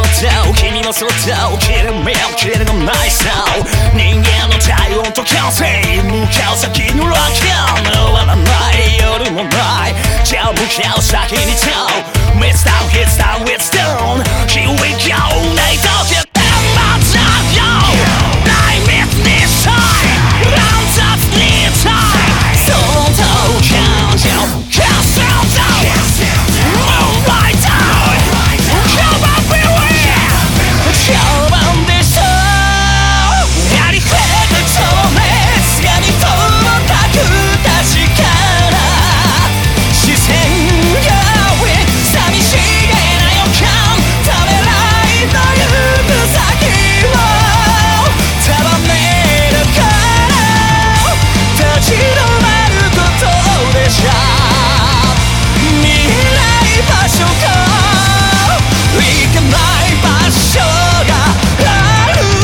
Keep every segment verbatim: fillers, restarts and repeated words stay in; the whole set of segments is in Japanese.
そうだ君もそうだ切れ目を切れがないさ人間の体温と感性向かう先のラッキー終わらない夜もないじゃあ向かう先にちゃう It's down, it's down, it's down Here we go ないときってまたよない密にしたい乱雑にしたいその感情消すんだ Moonlight down Come on baby 評判でしょありふれた情熱が見とったく確かな視線が上寂しげな予感ためらいの行く先を束ねるから立ち止まることでしょ見えない場所か行かない場所がある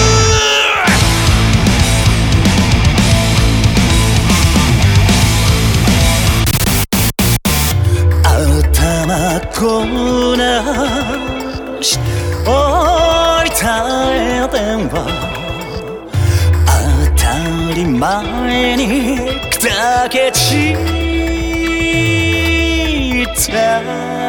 頭こなし置いた電話当たり前に砕け散った